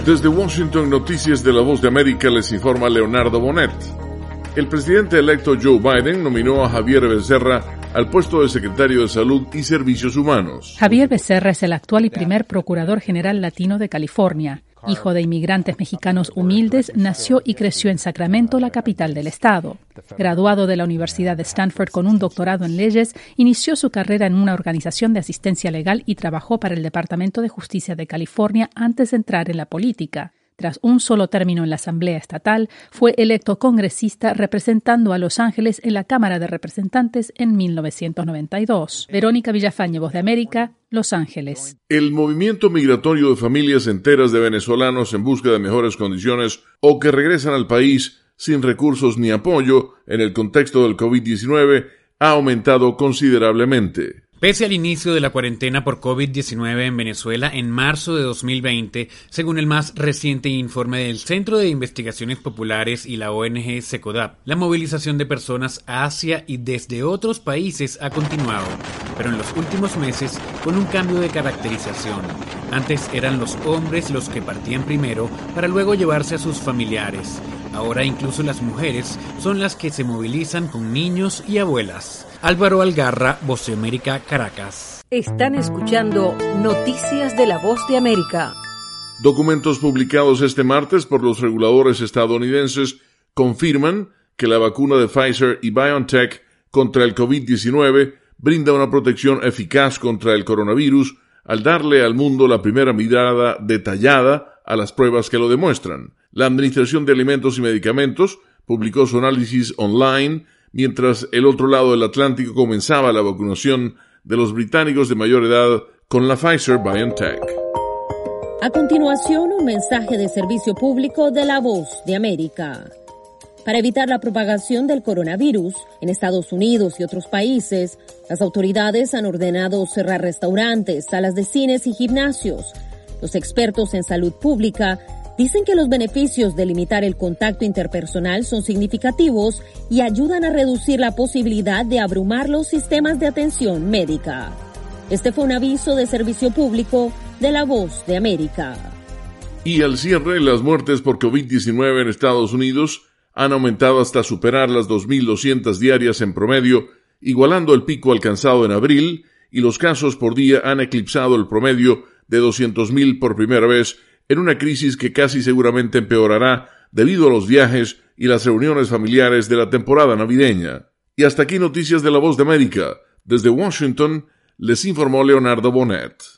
Desde Washington, Noticias de la Voz de América, les informa Leonardo Bonet. El presidente electo Joe Biden nominó a Javier Becerra al puesto de secretario de Salud y Servicios Humanos. Javier Becerra es el actual y primer procurador general latino de California. Hijo de inmigrantes mexicanos humildes, nació y creció en Sacramento, la capital del estado. Graduado de la Universidad de Stanford con un doctorado en leyes, inició su carrera en una organización de asistencia legal y trabajó para el Departamento de Justicia de California antes de entrar en la política. Tras un solo término en la Asamblea Estatal, fue electo congresista representando a Los Ángeles en la Cámara de Representantes en 1992. Verónica Villafañe, Voz de América, Los Ángeles. El movimiento migratorio de familias enteras de venezolanos en busca de mejores condiciones o que regresan al país sin recursos ni apoyo en el contexto del COVID-19 ha aumentado considerablemente. Pese al inicio de la cuarentena por COVID-19 en Venezuela en marzo de 2020, según el más reciente informe del Centro de Investigaciones Populares y la ONG SECODAP, la movilización de personas hacia y desde otros países ha continuado, pero en los últimos meses con un cambio de caracterización. Antes eran los hombres los que partían primero para luego llevarse a sus familiares. Ahora incluso las mujeres son las que se movilizan con niños y abuelas. Álvaro Algarra, Voz de América, Caracas. Están escuchando Noticias de la Voz de América. Documentos publicados este martes por los reguladores estadounidenses confirman que la vacuna de Pfizer y BioNTech contra el COVID-19 brinda una protección eficaz contra el coronavirus al darle al mundo la primera mirada detallada a las pruebas que lo demuestran. La Administración de Alimentos y Medicamentos publicó su análisis online mientras el otro lado del Atlántico comenzaba la vacunación de los británicos de mayor edad con la Pfizer-BioNTech. A continuación, un mensaje de servicio público de la Voz de América. Para evitar la propagación del coronavirus en Estados Unidos y otros países, las autoridades han ordenado cerrar restaurantes, salas de cines y gimnasios. Los expertos en salud pública dicen que los beneficios de limitar el contacto interpersonal son significativos y ayudan a reducir la posibilidad de abrumar los sistemas de atención médica. Este fue un aviso de servicio público de la Voz de América. Y al cierre, las muertes por COVID-19 en Estados Unidos han aumentado hasta superar las 2.200 diarias en promedio, igualando el pico alcanzado en abril, y los casos por día han eclipsado el promedio de 200.000 por primera vez en una crisis que casi seguramente empeorará debido a los viajes y las reuniones familiares de la temporada navideña. Y hasta aquí Noticias de la Voz de América. Desde Washington, les informó Leonardo Bonet.